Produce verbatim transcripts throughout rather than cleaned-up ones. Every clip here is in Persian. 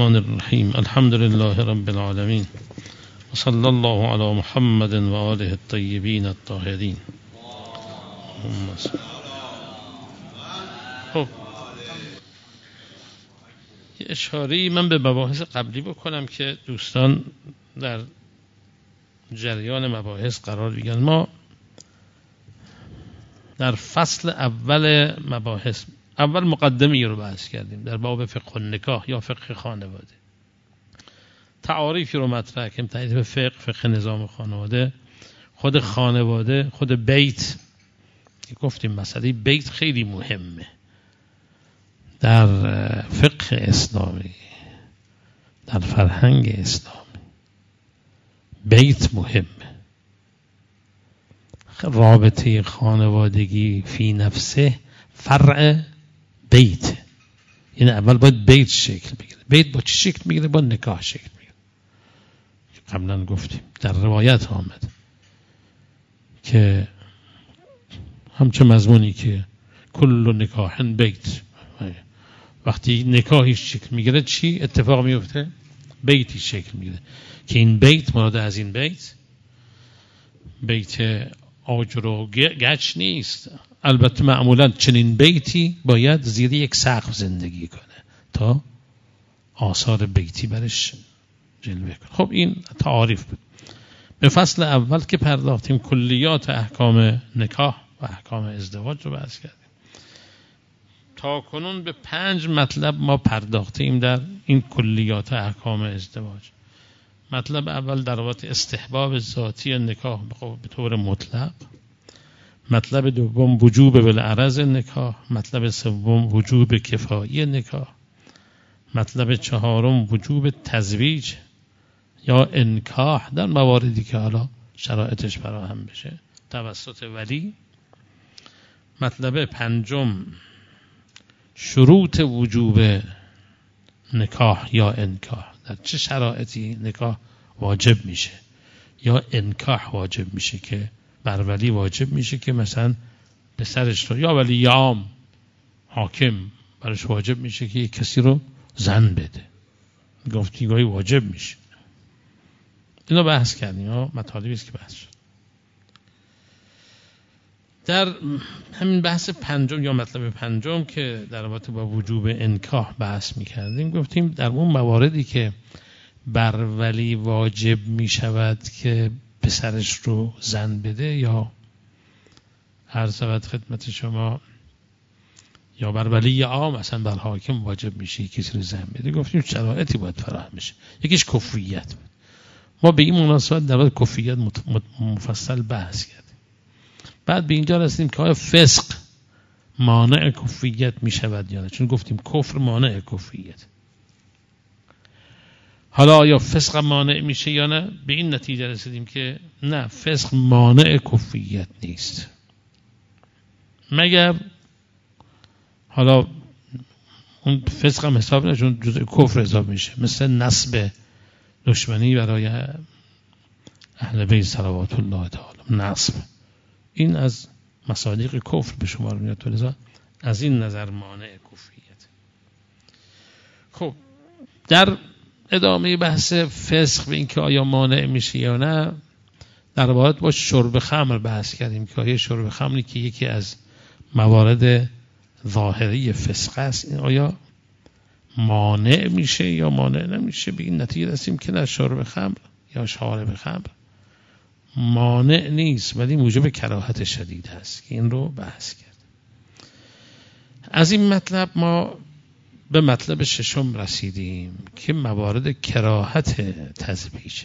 الرحمن الرحیم الحمد لله رب العالمین و صلی الله علی محمد و آله الطیبین الطاهرین. خب یه اشاره‌ای من به مباحث قبلی بکنم که دوستان در جریان مباحث قرار بگیرن. ما در فصل اول مباحث اول مقدمی رو بحث کردیم در باب فقه النکاح یا فقه خانواده. تعاریفی رو مطرح کردیم، تعریف فقه، فقه نظام خانواده، خود خانواده، خود بیت. گفتیم مسئله بیت خیلی مهمه در فقه اسلامی، در فرهنگ اسلامی. بیت مهمه. رابطه خانوادگی فی نفسه فرع بیت، یعنی اول باید بیت شکل بگیره. بیت با چی شکل میگیره؟ با نکاح شکل میگیره. قبلا گفتیم در روایت آمد که همچه مضمونی که کل نکاح بیت، وقتی نکاحی شکل میگیره چی اتفاق میفته؟ بیتی شکل میگیره که این بیت مراد از این بیت بیت آجر و گچ نیست. البته معمولا چنین بیتی باید زیر یک سقف زندگی کنه تا آثار بیتی برش جلوه کنه. خب این تعاریف بود. به فصل اول که پرداختیم کلیات احکام نکاح و احکام ازدواج رو بحث کردیم. تا کنون به پنج مطلب ما پرداختیم در این کلیات احکام ازدواج. مطلب اول در رابطه استحباب ذاتی نکاح به طور مطلق. مطلب دوم وجوب بالعرض نکاح. مطلب سوم وجوب کفایی نکاح. مطلب چهارم وجوب تزویج یا انکاح در مواردی که حالا شرایطش فراهم بشه توسط ولی. مطلب پنجم شروط وجوب نکاح یا انکاح، در چه شرایطی نکاح واجب میشه یا انکاح واجب میشه، که بر ولی واجب میشه که مثلا پسرش رو یا ولی عام حاکم برش واجب میشه که کسی رو زن بده. گفتگوی واجب میشه. اینا بحث کردیم. ها مطالبی است که بحث شد. در همین بحث پنجم یا مطلب پنجم که در رابطه با وجوب انکاح بحث میکردیم، گفتیم در اون مواردی که بر ولی واجب میشود که پسرش رو زن بده یا عرض شود خدمت شما یا بر ولی عام اصلا بر حاکم واجب میشه کسی رو زن بده، گفتیم شرایطی باید فراهم بشه. یکیش کفریت بود. ما به این مناسبت در مورد کفریت مفصل بحث کردیم. بعد به اینجا رسیدیم که آیا فسق مانع کفریت می شود یا نه، چون گفتیم کفر مانع کفریت. حالا آیا فسق مانع میشه یا نه؟ به این نتیجه رسیدیم که نه، فسق مانع کفریت نیست، مگر حالا اون فسق هم حساب نشه، چون جزء کفر حساب میشه، مثل نسب دشمنی برای اهل بیت صلوات الله تعالی. نسب این از مصادیق کفر به شمار میاد، ولذا از این نظر مانع کفریت. خب در ادامه بحث فسق به این که آیا مانع میشه یا نه، در رابطه با شرب خمر بحث کردیم که آیا شرب خمری که یکی از موارد ظاهری فسق است، این آیا مانع میشه یا مانع نمیشه. به این نتیجه رسیدیم که نه، شرب خمر یا شارب خمر مانع نیست ولی موجب کراهت شدید است، که این رو بحث کرد. از این مطلب ما به مطلب ششم رسیدیم که موارد کراهت تزویج.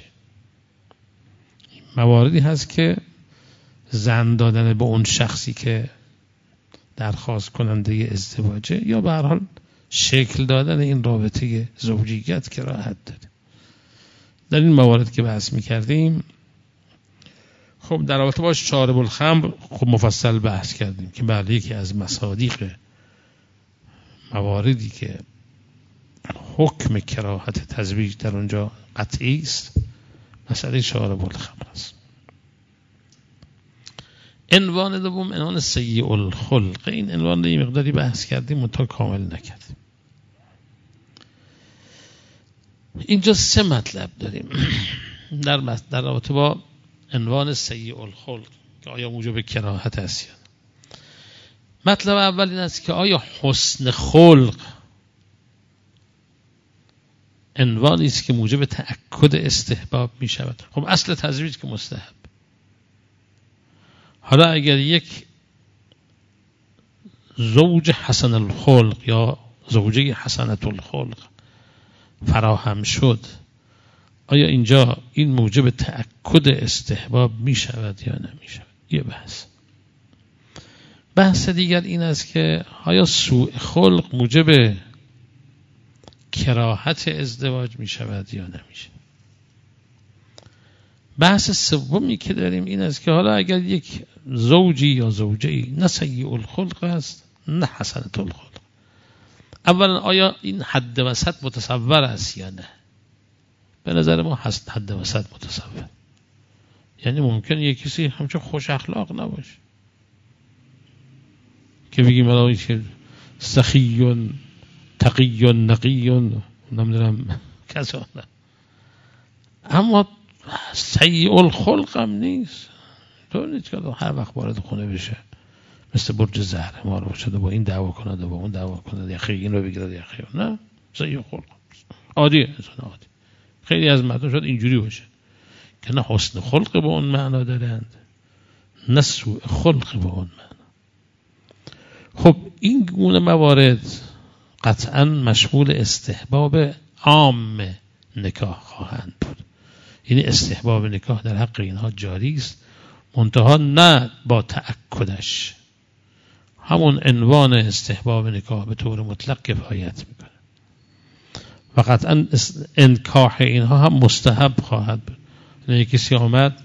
مواردی هست که زن دادن به اون شخصی که درخواست کننده ازدواجه یا به هر حال شکل دادن این رابطه زوجیت کراهت داده. در این موارد که بحث می‌کردیم، خب در رابطه با شارب الخمر خب مفصل بحث کردیم که بله یکی از مصادیق مواردی که حکم کراهت تزویج در اونجا قطعی است مسئله شارب الخمر است. عنوان دوم عنوان سیء الخلق. این عنوان رو یه مقداری بحث کردیم منتها کامل نکردیم. اینجا سه مطلب داریم در در رابطه با عنوان سیء الخلق که آیا موجب کراهت است یا نه. مطلب اول این است که آیا حسن خلق عنوانی است که موجب تأکد استحباب می شود؟ خب اصل تزویج که مستحب. حالا اگر یک زوج حسن الخلق یا زوجه حسنت الخلق فراهم شد، آیا اینجا این موجب تأکد استحباب می شود یا نمی شود؟ یه بحث. بحث دیگر این است که آیا سوء خلق موجب کراهت ازدواج می شود یا نمی شود؟ بحث سومی که داریم این است که حالا اگر یک زوجی یا زوجه‌ای نه سیء الخلق است نه حسنت الخلق، اولا آیا این حد وسط متصور است یا نه؟ به نظر ما هست حد وسط متصور. یعنی ممکن یک کسی همچون خوش اخلاق نباشه که بگیم الان که سخی تقی نقی نمیدونم کسا، اما سیء الخلق هم نیست. تو نیست که هر وقت وارد خونه بشه مثل برج زهرمار باشه با این دعوا کنه با اون دعوا کنه، یخی این رو بگیره یخی نه. سیء الخلق عادیه، انسان عادی. خیلی از مردم شاید اینجوری باشه که نه حسن خلق به اون معنا دارند نه سوء خلق به اون معنا. خب این گونه موارد قطعا مشمول استحباب عام نکاح خواهند بود. یعنی استحباب نکاح در حق اینها جاری است، منتها نه با تأکدش. همون عنوان استحباب نکاح به طور مطلق کفایت میکنه و قطعا انکاح اینها هم مستحب خواهد بود. یعنی کسی آمد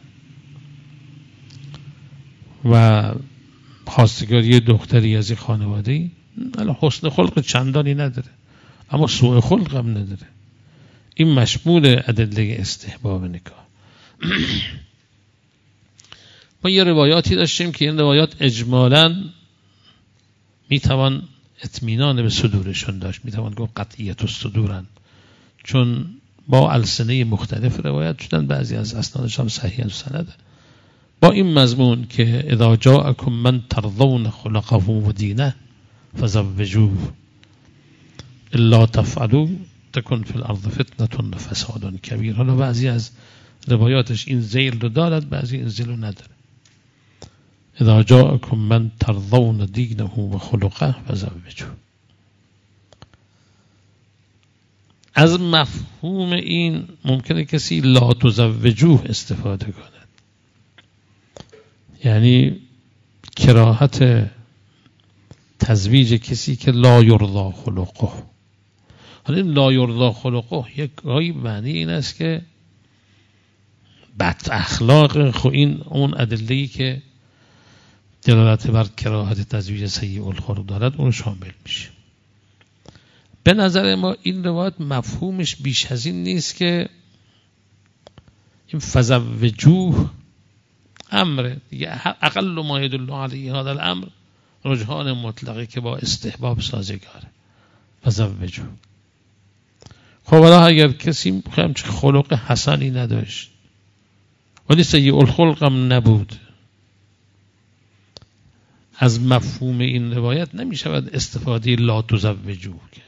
و خواستگاری دختری از این خانواده‌ای، الان حسن خلق چندانی نداره اما سوء خلق هم نداره، این مشمول ادله استحباب نکاح. ما یه روایاتی داشتیم که این روایات اجمالاً میتوان اطمینان به صدورشون داشت، میتوان گفت قطعیت الصدورن، چون با السنه مختلف روایت شدن، بعضی از اسنادش هم صحیح سنده با این مضمون که اذا جاءکم من ترضون خلقه و دینه فزوجوه الا تفعلوا تکن فی الارض فتنة و فساد کبیر. حالا بعضی از روایاتش این ذیل رو دارد، بعضی این ذیل رو نداره. اذا جاءکم من ترضون دینه و خلقه فزوجوه. از مفهوم این ممکنه کسی لا تزوجوه استفاده کند، یعنی کراهت تزویج کسی که لا یرضا خلقه. حالا این لا یرضا خلقه یک گاهی معنی این است که بد اخلاق. خو این اون ادله‌ای که دلالت بر کراهت تزویج سیء الخلق دارد اون شامل میشه. به نظر ما این روایت مفهومش بیش از این نیست که این فزوجوه امر دیگه، اقل ما یدل علیه هذا الامر رجحان مطلقی که با استحباب سازگاره. فزوجوه. خب حالا اگر کسی همچه خلق حسنی نداشت ولی سیء الخلق هم نبود، از مفهوم این روایت نمی شود استفاده لا تزوجوه که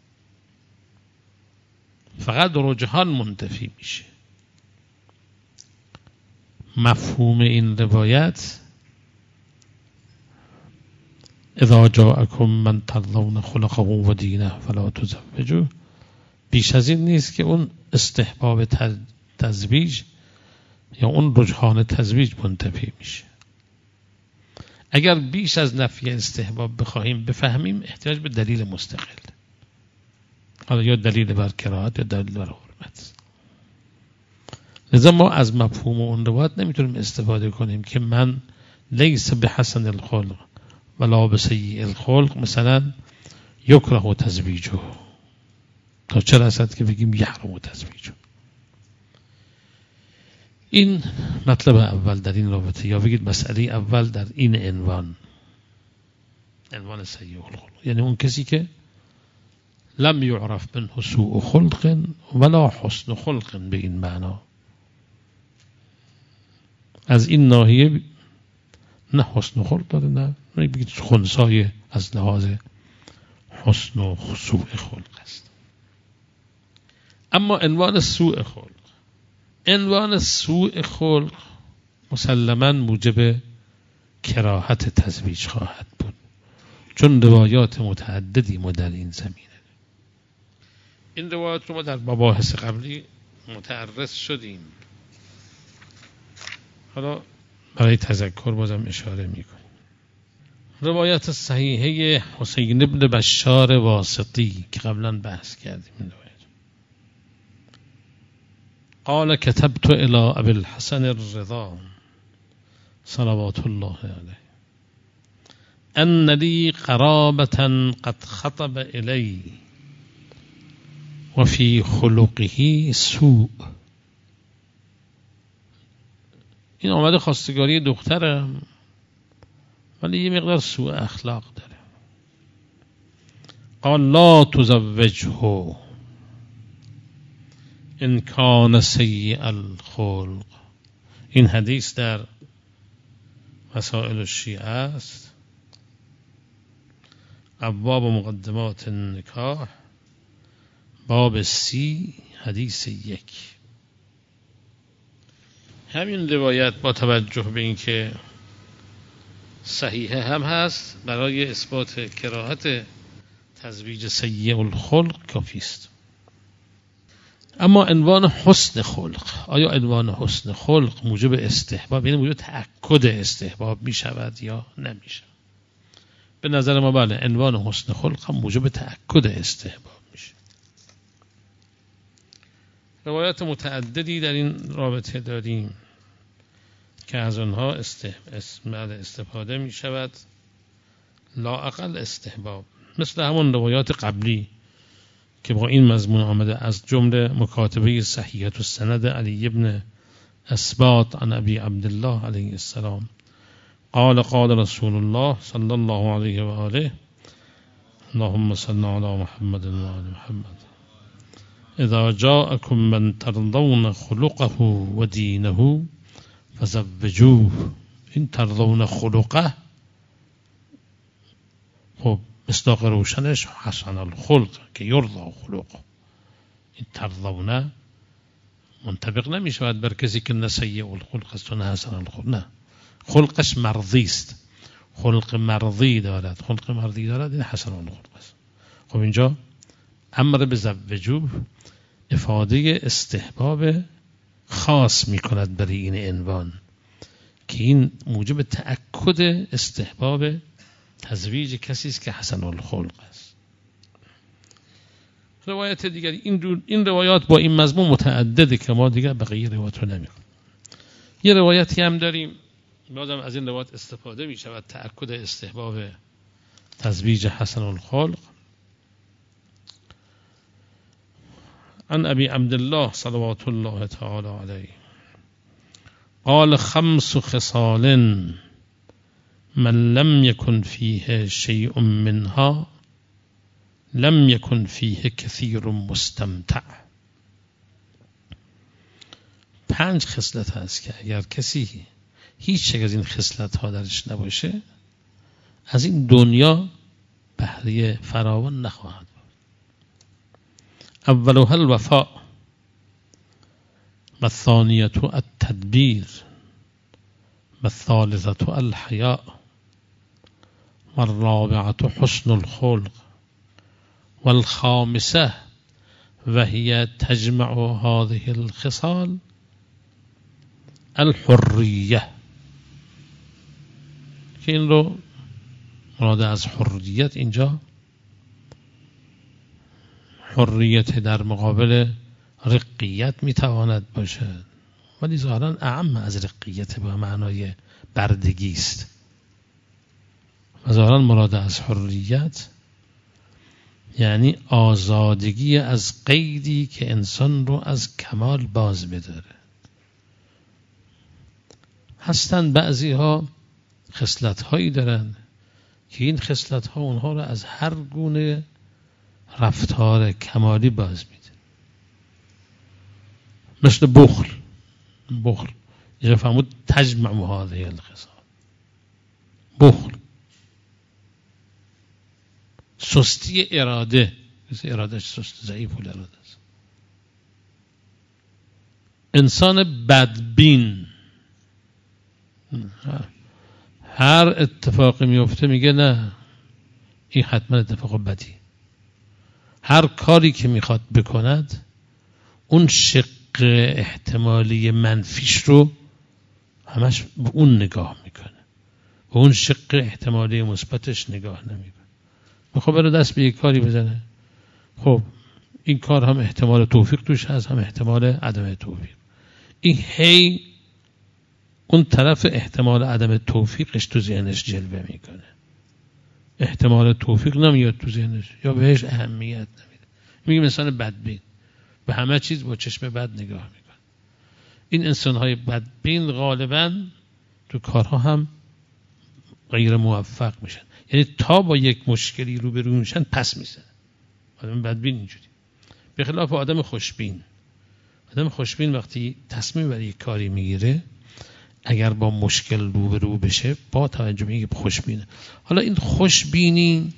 فقط رجحان منتفی میشه. مفهوم این روایت اذا جاءکم من ترضون خلقه و دینه فلا تزوجوه بیش از این نیست که اون استحباب تزویج یا اون رجحان تزویج منتفی میشه. اگر بیش از نفی استحباب بخواهیم بفهمیم احتیاج به دلیل مستقل، حالا یا دلیل بر کراهت یا دلیل بر حرمت. لذا ما از مفهوم اون روایت نمیتونیم استفاده کنیم که من لیس بحسن الخلق ولا بسیء الخلق مثلا یکره تزویجه، تا چه رسد که بگیم یحرم تزویجه. این مطلب اول در این رابطه، یا بگید مسئله اول در این عنوان، عنوان سیء الخلق، یعنی اون کسی که لم یعرف منه سوء خلق ولا حسن خلق به این معنا. از این ناحیه نه حسن خلق داره، نه بگید خنثی از لحاظ حسن و سوء خلق است. اما عنوان سوء خلق، عنوان سوء خلق مسلماً موجب کراهت تزویج خواهد بود، چون روایات متعددی ما در این زمینه. این روایات رو ما در مباحث قبلی متعرض شدیم، حالا برای تذکر بازم اشاره میکنیم. روایت صحیحه حسین ابن بشار واسطی که قبلا بحث کردیم، این روایت قال كتبت الى ابي الحسن الرضا صلوات الله علیه ان لي قرابة قد خطب الي وفي خلقه سوء. این آمده خواستگاری دختره ولی یه مقدار سوء اخلاق داره. قال لا تزوجه ان کان سیء الخلق. این حدیث در مسائل الشیعه است، ابواب مقدمات النکاح، باب سی، حدیث یک. همین روایت با توجه به اینکه صحیحه هم هست برای اثبات کراهت تزویج سیء الخلق کافی است. اما عنوان حسن خلق، آیا عنوان حسن خلق موجب استحباب، یعنی موجب تأکد استحباب می شود یا نمی شود؟ به نظر ما بله، عنوان حسن خلق هم موجب تأکد استحباب میشه. روایات متعددی در این رابطه داریم که از آنها استفاده می شود لااقل استحباب، مثل همون روایات قبلی که با این مضمون آمده، از جمله مکاتبه صحیحة السند علی ابن اسباط عن ابی عبدالله علیه السلام قال قال رسول الله صلی الله علیه و آله اللهم صل علی محمد و آل محمد اذا جاءكم من ترضون خلقه و دینه فزوجوه. این ترضون خلقه خب مصداق روشنش حسن الخلق که یرضا خلقه. این ترضونه منطبق نمی شود بر کسی که نه سیء الخلق است و نه حسن الخلق، نه، خلقش مرضی است، خلق مرضی دارد، خلق مرضی دارد، این حسن الخلق است. خب اینجا امر به زوجوه افاده استحباب خاص می کند برای این عنوان که این موجب تأکد استحباب تزویج کسی است که حسن الخلق است. روایت دیگری این, این روایات با این مضمون متعدده که ما دیگر بقیه روایات رو نمی کنیم. یه روایتی هم داریم بازم از این روایت استفاده می شود تأکد استحباب تزویج حسن الخلق. عن ابی عبدالله صلوات الله تعالی علیه قال خمس خصال من لم يكن فيه شيء منها لم يكن فيه كثير مستمتع. پنج خصلت هست که اگر کسی هیچ یک از این خصلت ها درش نباشه از این دنیا بهره فراوان نخواهد بود. اولها الوفاء و الثانیة التدبیر و الثالثة الحیاء و الرابعة حسن الخلق و الخامسة و هي تجمع هذه الخصال الحریه. که این رو مراد از حریت اینجا حریت در مقابل رقیت میتواند باشد، ولی ظاهرا اعم از رقیت به معنای بردگی است و ظاهرا مراد از حریت یعنی آزادگی از قیدی که انسان رو از کمال باز بداره. هستند بعضی ها خصلت هایی دارن که این خصلت ها اونها رو از هر گونه رفتار کمالی باز میده. مثل بخل. بخل یه فهمود تجمع هذه الخصال. بخل، سستی اراده، مثل ارادهش سست، ضعیف الاراده است. انسان بدبین، هر اتفاقی میفته میگه نه این حتما اتفاق بدی. هر کاری که میخواد بکند اون شق احتمالی منفیش رو همش به اون نگاه میکنه، به اون شق احتمالی مثبتش نگاه نمیکنه. میخواد بره دست به یک کاری بزنه، خب این کار هم احتمال توفیق توش هست، هم احتمال عدم توفیق. این هی اون طرف احتمال عدم توفیقش تو ذهنش جلوه میکنه. احتمال توفیق نمیاد تو ذهنش یا بهش اهمیت نمیده. میگه مثلا بدبین، به همه چیز با چشم بد نگاه میکنه. این انسان‌های بدبین غالباً تو کارها هم غیر موفق میشن، یعنی تا با یک مشکلی روبرو میشن پس میزنن. آدم بدبین اینجوری. به خلاف آدم خوشبین، آدم خوشبین وقتی تصمیم برای یک کاری میگیره، اگر با مشکل روبرو بشه با توجه به اینکه خوشبینه. حالا این خوشبینی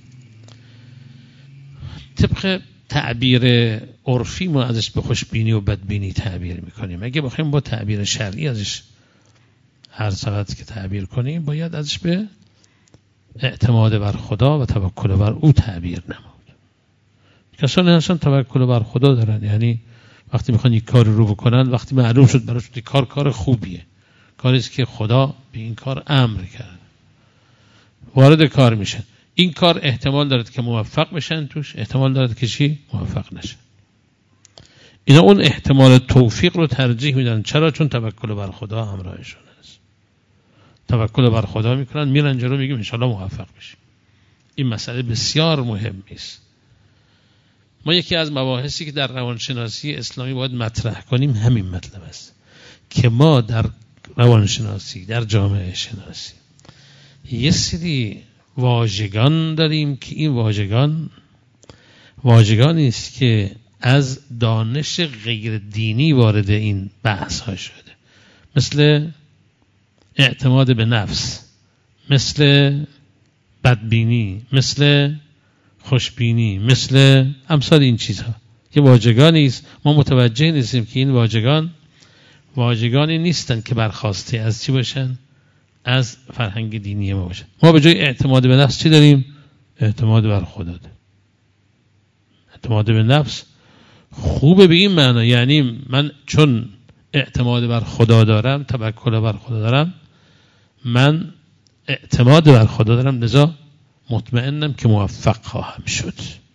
طبق تعبیر عرفی ما ازش به خوشبینی و بدبینی تعبیر میکنیم. اگه بخوایم با تعبیر شرعی ازش هر چقدر که تعبیر کنیم، باید ازش به اعتماد بر خدا و توکل بر او تعبیر نمود. کسانی هستن توکل بر خدا دارن، یعنی وقتی میخوان یک کار رو بکنن، وقتی معلوم شد براشون یک کار کار خوبیه، کاری است که خدا به این کار امر کرد، وارد کار میشن. این کار احتمال دارد که موفق بشن توش، احتمال دارد که چی؟ موفق نشن. اینا اون احتمال توفیق رو ترجیح میدن. چرا؟ چون توکل بر خدا همراهشون است. توکل بر خدا میکنن، میرن جلو، میگیم ان شاءالله موفق بشیم. این مسئله بسیار مهمی است. ما یکی از مباحثی که در روانشناسی اسلامی باید مطرح کنیم همین مطلب است که ما در روانشناسی، در جامعه شناسی یه سری واژگان داریم که این واژگان واژگانی است که از دانش غیر دینی وارد این بحث ها شده، مثل اعتماد به نفس، مثل بدبینی، مثل خوشبینی، مثل امثال این چیزها. یه واژگانی است ما متوجه نیستیم که این واژگان واژگانی نیستن که برخواسته از چی باشن؟ از فرهنگ دینی ما باشن. ما به جای اعتماد به نفس چی داریم؟ اعتماد بر خدا داریم. اعتماد به نفس خوبه به این معنی، یعنی من چون اعتماد بر خدا دارم، توکل بر خدا دارم، من اعتماد بر خدا دارم، لذا مطمئنم که موفق خواهم شد.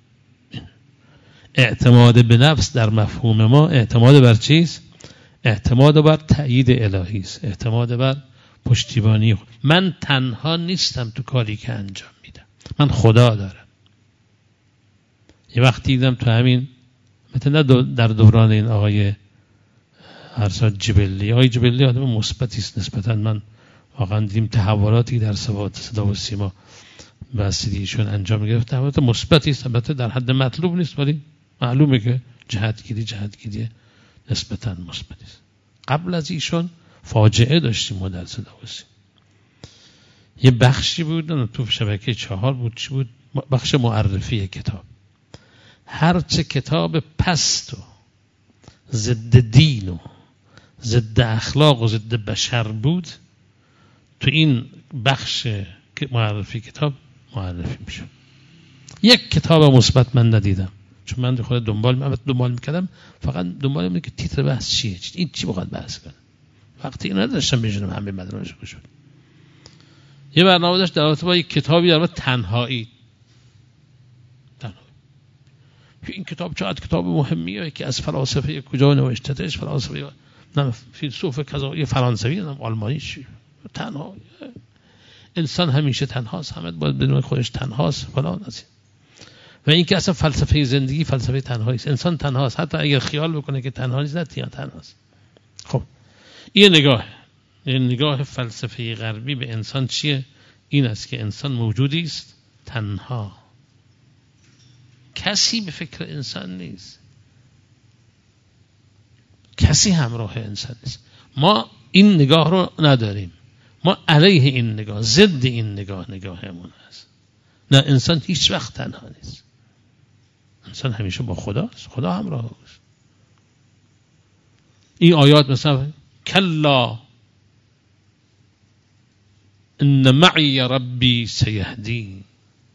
اعتماد به نفس در مفهوم ما اعتماد بر چیست؟ اعتماد بر تأیید الهی است، اعتماد بر پشتیبانی. من تنها نیستم تو کاری که انجام میدم، من خدا دارم. یه وقتی دیدم تو همین مثلا در دوران این آقای ارشد جبلی، آقای جبلی آدم مثبتی است نسبتا. من واقعا دیدیم تحولاتی در صدا و سیما بسیدی ایشون انجام گرفت، تحولات مثبتی است، البته در حد مطلوب نیست ولی معلومه که جهتگیری جهتگیری نسبتا مثبتی است. قبل از ایشون فاجعه داشتیم ما در صدا و سیما. یه بخشی بود تو شبکه چهار بود، چی بود؟ بخش معرفی کتاب. هرچه کتاب پست و ضد دین و ضد اخلاق و ضد بشر بود، تو این بخش معرفی کتاب معرفی میشد. یک کتاب مثبت من ندیدم، چون من خود دنبال دنبال میکردم، فقط دنبال میکردم که تیتر بحث چیه، این چی بخواد بحث کنه. وقتی اینا نداشتم بجنم همه مدارش گوش بدم. یه برنامه داشت در رابطه با یک کتابی در رابطه تنهایی. تنهایی. این کتاب چقدر کتاب مهمیه که از فلاسفه کجا نوشتهش، فلاسفه نه فیلسوف کذایی فرانسوی نه آلمانی چی. تنها انسان همیشه تنهاست، همه باید بدون خودش تنهاست فلان است. و این که اصلا فلسفه زندگی فلسفه تنهایی است. انسان تنهاست، حتی اگر خیال بکنه که تنها نیست، نه تنهاست. خب این نگاه این نگاه فلسفه غربی به انسان چیه؟ این است که انسان موجودی است تنها، کسی به فکر انسان نیست، کسی کسی همراه انسان نیست. ما این نگاه رو نداریم، ما علیه این نگاه، ضد این نگاه نگاهمون هست. نه، انسان هیچ وقت تنها نیست، انسان همیشه با خداست، خدا همراه اوست. این آیات مثلا کلا ان معی ربی سیهدی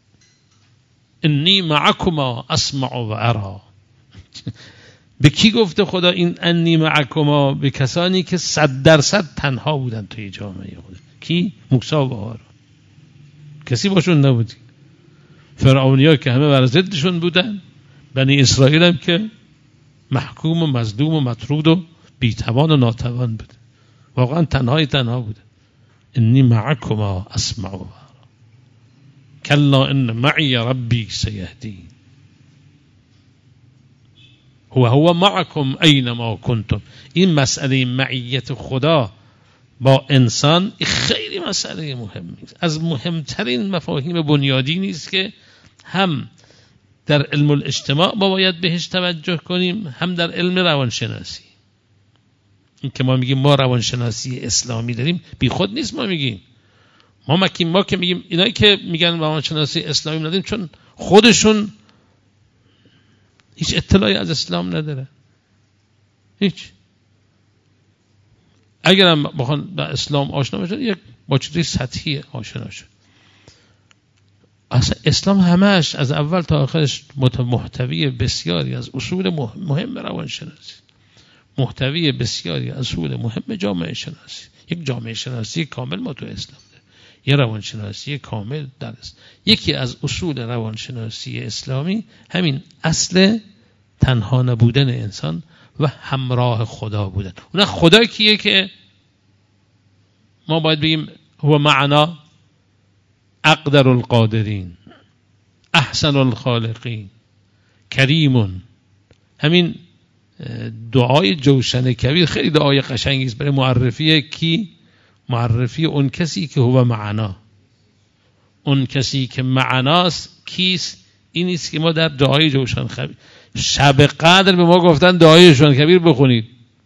انی معکما اسمع و ارا. به کی گفته خدا این انی معکما؟ به کسانی که صد درصد تنها بودن توی جامعه خود. کی؟ موسی و هارون. کسی باشون نبودی. فرعونیا که همه بر ضدشون بودن، بنی اسرائیل هم که محکوم و مظلوم و مطرود و بیتوان و ناتوان بود. واقعا تنهای تنها بودن. انی معکما اسمع و ارا کلا ان معی ربی سیهدی هو هو معکم اینما کنتم. این مسئله معیت خدا با انسان خیلی مسئله مهمی است، از مهمترین مفاهیم بنیادی نیست که هم در علم الاجتماع ما باید بهش توجه کنیم، هم در علم روانشناسی. این که ما میگیم ما روانشناسی اسلامی داریم بی خود نیست. ما میگیم ما مکیم ما که میگیم اینایی که میگن روانشناسی اسلامی نداریم چون خودشون هیچ اطلاعی از اسلام نداره، هیچ. اگرم بخوان با اسلام آشنا بشن یک با چیزی سطحی آشنا شد. اصلا اسلام همش از اول تا آخرش محتوی بسیاری از اصول مهم روانشناسی، محتوی بسیاری از اصول مهم جامعه شناسی. یک جامعه شناسی کامل ما تو اسلام داره، یه روانشناسی کامل در است. یکی از اصول روانشناسی اسلامی همین اصل تنها نبودن انسان و همراه خدا بودن. اون خدا کیه که ما باید بگیم هو معنا اقدر القادرین احسن الخالقین کریمون. همین دعای جوشن کبیر خیلی دعای قشنگی است برای معرفی کی؟ معرفی اون کسی که هو معنا. اون کسی که معناست کیست؟ این است که ما در دعای جوشن کبیر شب قدر به ما گفتن دعای جوشن کبیر بخونید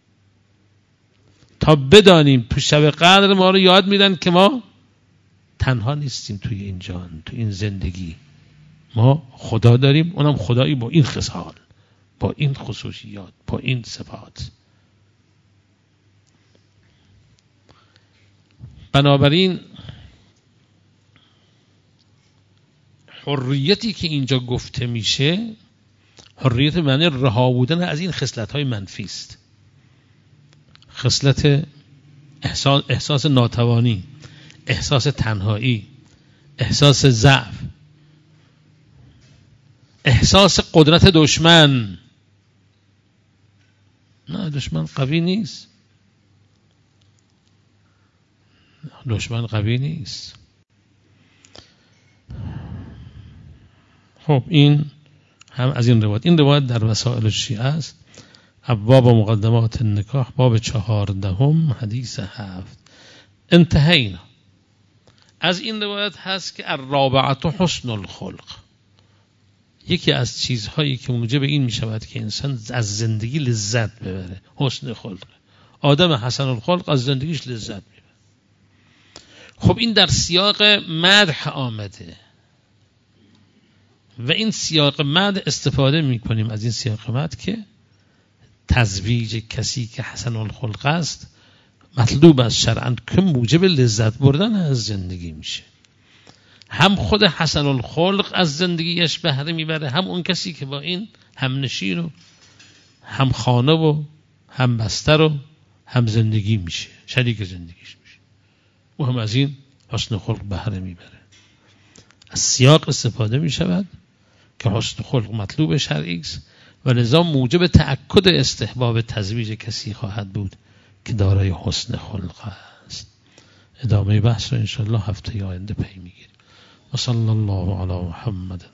تا بدانیم. تو شب قدر ما رو یاد میدن که ما تنها نیستیم توی این جان، توی این زندگی. ما خدا داریم، اونم خدایی با این خصال، با این خصوصیات، با این صفات. بنابراین حریتی که اینجا گفته میشه، حریت معنی رها بودن از این خصلت‌های منفی است. خصلت احساس, احساس ناتوانی، احساس تنهایی، احساس ضعف، احساس قدرت دشمن. نه، دشمن قوی نیست، دشمن قوی نیست. خب این هم از این روایت. این روایت در وسائل شیعه است، ابواب و مقدمات النکاح، باب چهاردهم، حدیث هفت. انتهینا. از این روایت هست که الرابعه حسن الخلق. یکی از چیزهایی که موجب این می شود که انسان از زندگی لذت ببره حسن خلق. آدم حسن الخلق از زندگیش لذت میبره. خب این در سیاق مدح آمده و این سیاق مدح استفاده می کنیم از این سیاق مدح که تزویج کسی که حسن الخلق است مطلوب از شرعاً که موجب لذت بردن از زندگی میشه. هم خود حسن الخلق از زندگیش بهره میبره، هم اون کسی که با این هم نشین و هم خانه و هم بستر و هم زندگی میشه، شریک زندگیش میشه، او هم از این حسن خلق بهره میبره. از سیاق استفاده میشود که حسن خلق مطلوب شرعی است و لذا موجب تأکد استحباب تزویج کسی خواهد بود که دارای حسن خلق است. ادامه بحث رو انشاءالله هفته آینده پی میگیریم. و صلی الله علی محمد